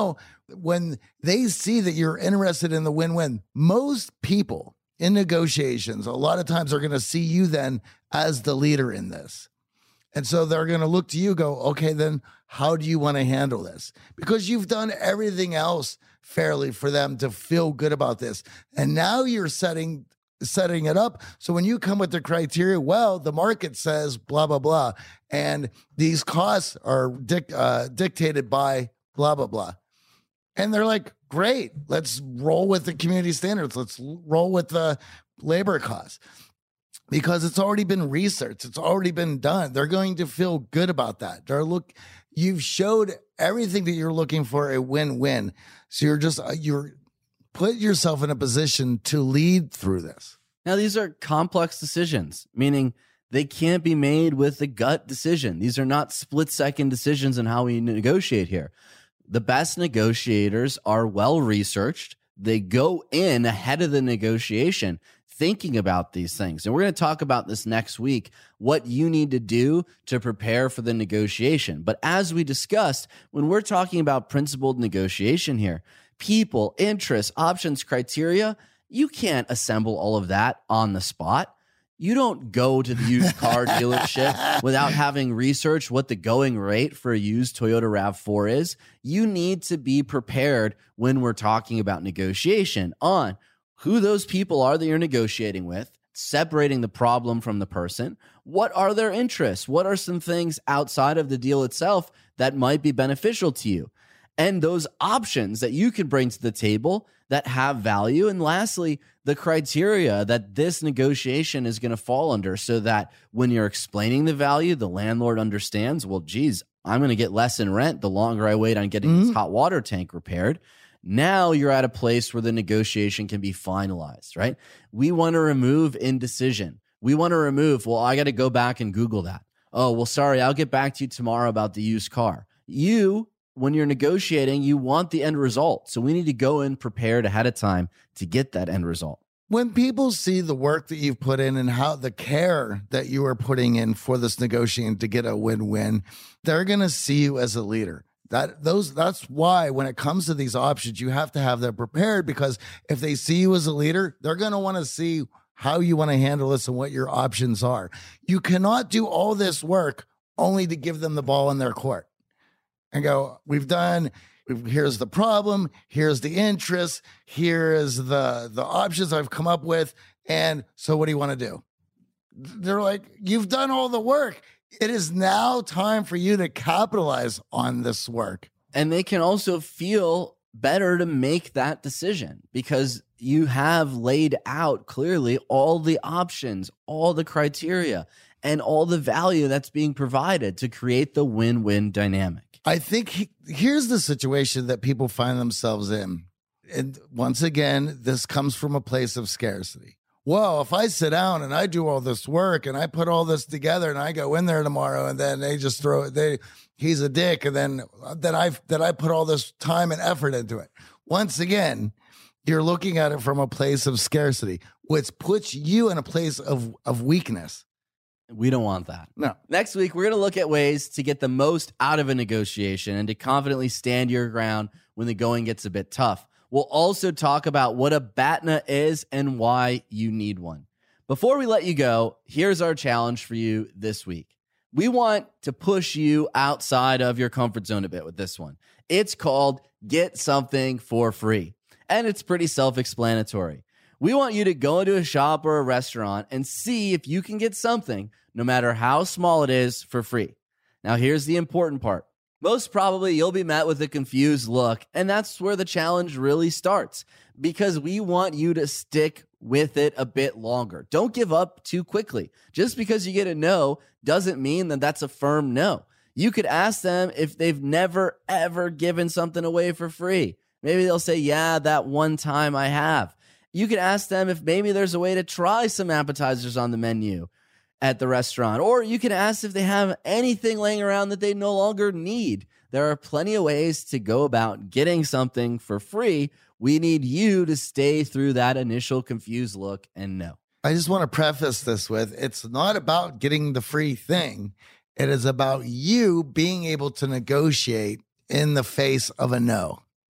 when they see that you're interested in the win-win, most people in negotiations, a lot of times are going to see you then as the leader in this. And so they're going to look to you, go, okay, then how do you want to handle this? Because you've done everything else fairly for them to feel good about this. And now you're setting setting it up. So when you come with the criteria, well, the market says blah, blah, blah. And these costs are dic- uh, dictated by blah, blah, blah. And they're like, great, let's roll with the community standards. Let's roll with the labor costs. Because it's already been researched. It's already been done. They're going to feel good about that. They're look, you've showed everything that you're looking for a win-win. So you're just, you're put yourself in a position to lead through this. Now, these are complex decisions, meaning they can't be made with a gut decision. These are not split-second decisions in how we negotiate here. The best negotiators are well-researched. They go in ahead of the negotiation thinking about these things. And we're going to talk about this next week, what you need to do to prepare for the negotiation. But as we discussed, when we're talking about principled negotiation here, people, interests, options, criteria, you can't assemble all of that on the spot. You don't go to the used car dealership without having researched what the going rate for a used Toyota RAV four is. You need to be prepared when we're talking about negotiation on who those people are that you're negotiating with, separating the problem from the person. What are their interests? What are some things outside of the deal itself that might be beneficial to you? And those options that you can bring to the table that have value. And lastly, the criteria that this negotiation is going to fall under so that when you're explaining the value, the landlord understands, well, geez, I'm going to get less in rent the longer I wait on getting mm-hmm. this hot water tank repaired. Now you're at a place where the negotiation can be finalized, right? We want to remove indecision. We want to remove, well, I got to go back and Google that. Oh, well, sorry, I'll get back to you tomorrow about the used car. You, when you're negotiating, you want the end result. So we need to go in prepared ahead of time to get that end result. When people see the work that you've put in and how the care that you are putting in for this negotiation to get a win-win, they're going to see you as a leader. That those that's why when it comes to these options, you have to have them prepared, because if they see you as a leader, they're going to want to see how you want to handle this and what your options are. You cannot do all this work only to give them the ball in their court and go, we've done, here's the problem, here's the interest, here is the, the options I've come up with, and so what do you want to do? They're like, you've done all the work. It is now time for you to capitalize on this work. And they can also feel better to make that decision because you have laid out clearly all the options, all the criteria, and all the value that's being provided to create the win-win dynamic. I think he, here's the situation that people find themselves in. And once again, this comes from a place of scarcity. Well, if I sit down and I do all this work and I put all this together and I go in there tomorrow and then they just throw it, they, he's a dick. And then that I've, that I put all this time and effort into it. Once again, you're looking at it from a place of scarcity, which puts you in a place of, of weakness. We don't want that. No. Next week, we're going to look at ways to get the most out of a negotiation and to confidently stand your ground when the going gets a bit tough. We'll also talk about what a B A T N A is and why you need one. Before we let you go, here's our challenge for you this week. We want to push you outside of your comfort zone a bit with this one. It's called Get Something for Free, and it's pretty self-explanatory. We want you to go into a shop or a restaurant and see if you can get something, no matter how small it is, for free. Now, here's the important part. Most probably you'll be met with a confused look, and that's where the challenge really starts, because we want you to stick with it a bit longer. Don't give up too quickly. Just because you get a no doesn't mean that that's a firm no. You could ask them if they've never, ever given something away for free. Maybe they'll say, yeah, that one time I have. You could ask them if maybe there's a way to try some appetizers on the menu at the restaurant, or you can ask if they have anything laying around that they no longer need. There are plenty of ways to go about getting something for free. We need you to stay through that initial confused look and no. I just want to preface this with, it's not about getting the free thing. It is about you being able to negotiate in the face of a no.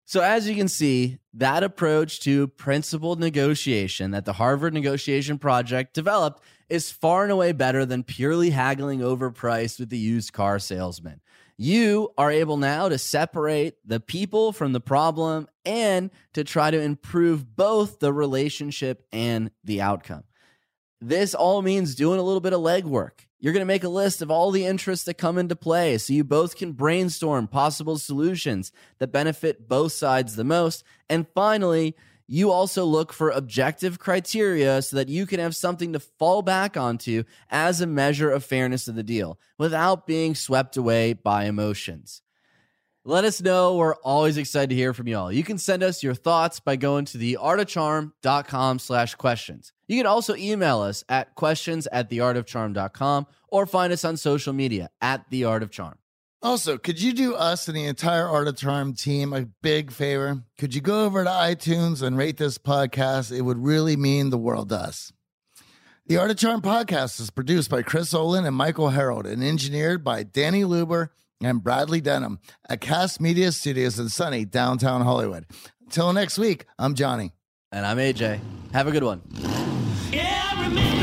So as you can see, that approach to principled negotiation that the Harvard Negotiation Project developed is far and away better than purely haggling over price with the used car salesman. You are able now to separate the people from the problem and to try to improve both the relationship and the outcome. This all means doing a little bit of legwork. You're going to make a list of all the interests that come into play so you both can brainstorm possible solutions that benefit both sides the most. And finally, you also look for objective criteria so that you can have something to fall back onto as a measure of fairness of the deal without being swept away by emotions. Let us know. We're always excited to hear from y'all. You can send us your thoughts by going to theartofcharm.com slash questions. You can also email us at questions at theartofcharm dot com or find us on social media at The Art of Charm. Also, could you do us and the entire Art of Charm team a big favor? Could you go over to iTunes and rate this podcast? It would really mean the world to us. The Art of Charm podcast is produced by Chris Olin and Michael Harold and engineered by Danny Luber and Bradley Denham at Cast Media Studios in sunny downtown Hollywood. Until next week, I'm Johnny. And I'm A J. Have a good one. Yeah, I remember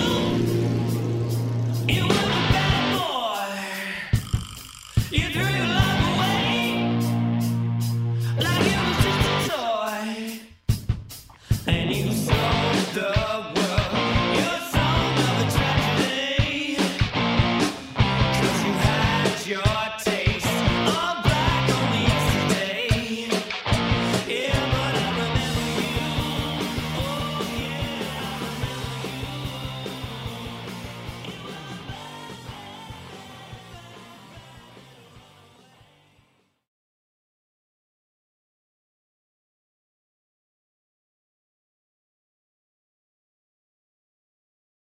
you. You were a bad boy. You threw your